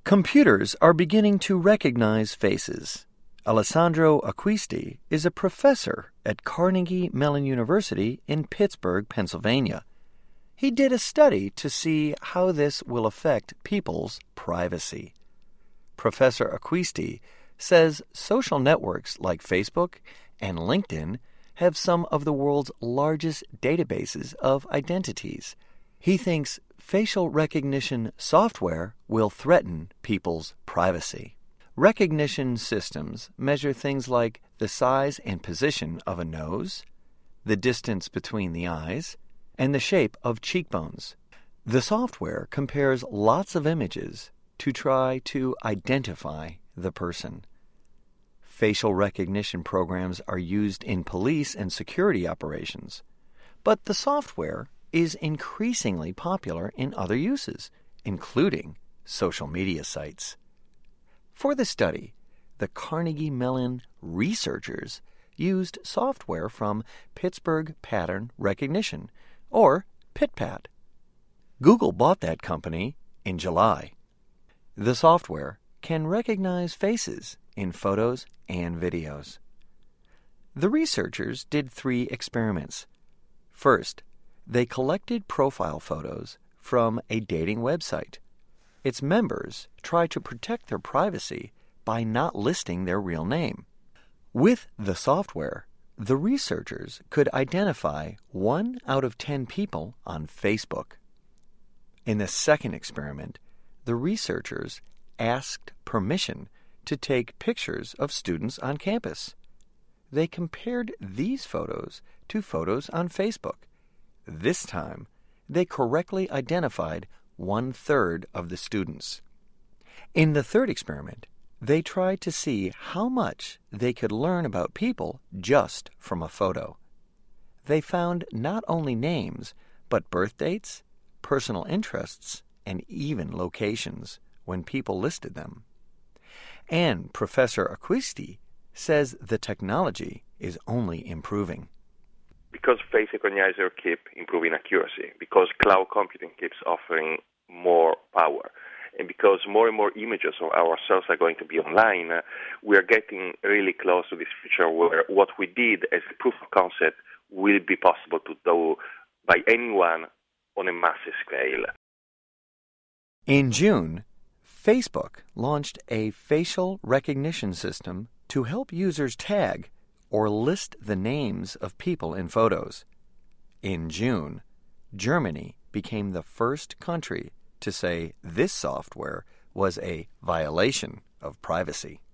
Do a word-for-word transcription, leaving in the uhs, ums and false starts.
Computers are beginning to recognize faces. Alessandro Acquisti is a professor at Carnegie Mellon University in Pittsburgh, Pennsylvania. He did a study to see how this will affect people's privacy. Professor Acquisti says social networks like Facebook and LinkedIn have some of the world's largest databases of identities. He thinks facial recognition software will threaten people's privacy. Recognition systems measure things like the size and position of a nose, the distance between the eyes, and the shape of cheekbones. The software compares lots of images to try to identify the person. Facial recognition programs are used in police and security operations, but the software is increasingly popular in other uses, including social media sites. For the study, the Carnegie Mellon researchers used software from Pittsburgh Pattern Recognition, or PitPat. Google bought that company in July. The software can recognize faces in photos and videos. The researchers did three experiments. First, they collected profile photos from a dating website. Its members tried to protect their privacy by not listing their real name. With the software, the researchers could identify one out of ten people on Facebook. In the second experiment, the researchers asked permission to take pictures of students on campus. They compared these photos to photos on Facebook. This time, they correctly identified one-third of the students. In the third experiment, they tried to see how much they could learn about people just from a photo. They found not only names, but birth dates, personal interests, and even locations when people listed them. And Professor Acquisti says the technology is only improving. Because face recognizer keep improving accuracy, because cloud computing keeps offering more power, and because more and more images of ourselves are going to be online, uh, we are getting really close to this future where what we did as a proof of concept will be possible to do by anyone on a massive scale. In June, Facebook launched a facial recognition system to help users tag or list the names of people in photos. In June, Germany became the first country to say this software was a violation of privacy.